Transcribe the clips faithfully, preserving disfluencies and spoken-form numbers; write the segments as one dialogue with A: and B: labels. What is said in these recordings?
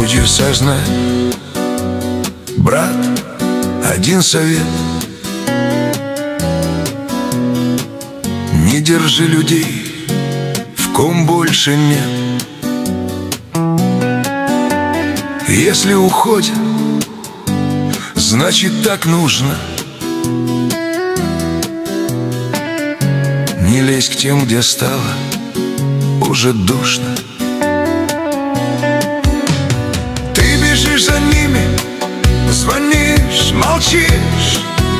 A: грудью сознай, брат, один совет: не держи людей, в ком больше нет. Если уходят, значит так нужно. Не лезь к тем, где стало уже душно. Ты бежишь за ними, звонишь, молчишь,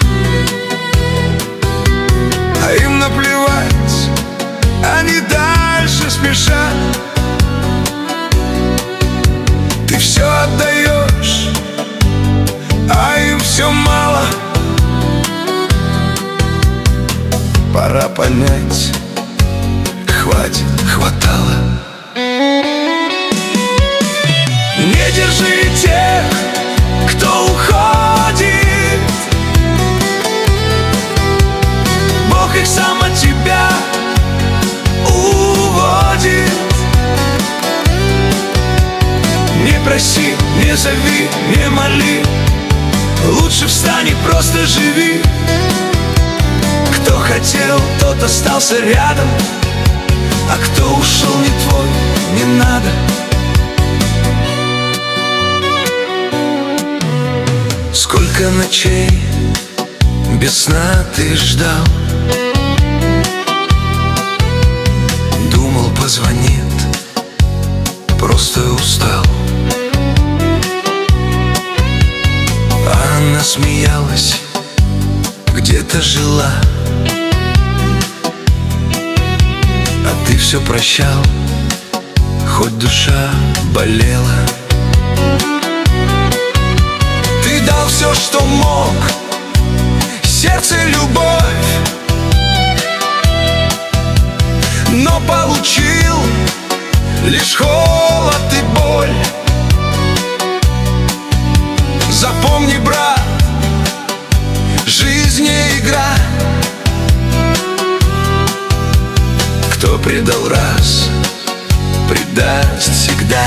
A: а им наплевать, они дальше спешат. Ты все отдаешь, а им все мало. Пора понять, хватит, хватало. Не держи тех, кто уходит. Бог их сам от тебя уводит. Не проси, не зови, не моли, лучше встань и просто живи. Кто хотел, тот остался рядом, а кто ушел не твой, не надо. Сколько ночей без сна ты ждал, думал, позвонит, просто устал. А она смеялась, где-то жила, а ты все прощал, хоть душа болела. Ты дал все, что мог, сердце любовь, но получил лишь холод и боль. Запомни, брат, жизнь не игра. Кто предал раз, предаст всегда.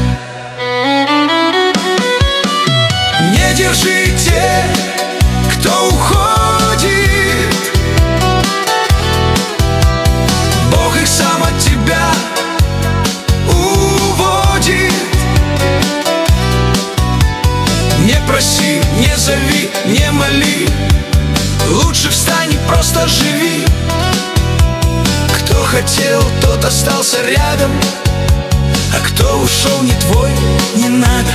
A: Не держи тех, кто уходит. Бог их сам от тебя уводит. Не проси, не зови, не моли, лучше встань и просто живи. Кто хотел, тот остался рядом, а кто ушел не твой, не надо.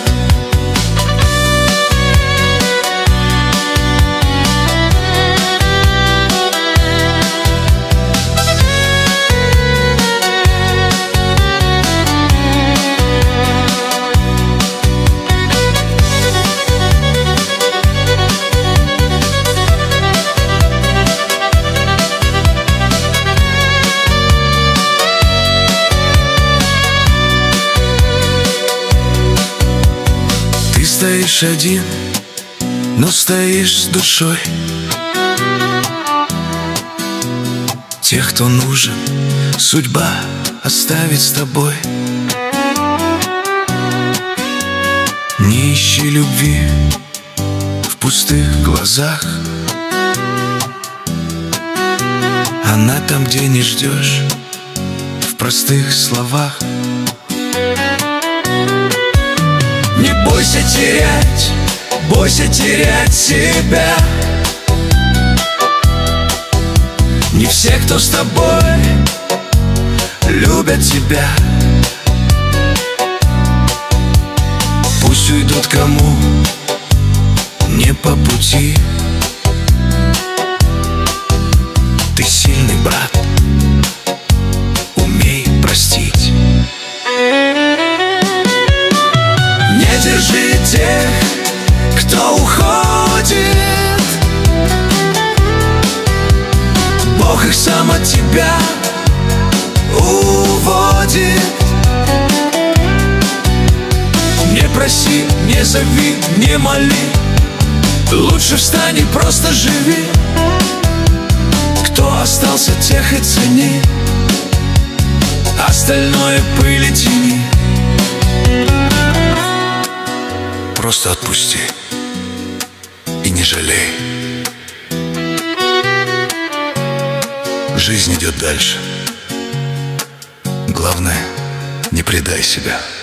A: Стоишь один, но стоишь с душой. Тех, кто нужен, судьба оставит с тобой. Не ищи любви в пустых глазах, она там, где не ждешь, в простых словах. Не бойся терять, бойся терять себя. Не все, кто с тобой, любят тебя. Пусть уйдут, кому не по пути. Ты сильный, брат, умей простить. Не держи тех, кто уходит. Бог их сам от тебя уводит. Не проси, не зови, не моли, лучше встань и просто живи. Кто остался, тех и цени, остальное пыль и тени. Просто отпусти и не жалей. Жизнь идет дальше. Главное, не предай себя.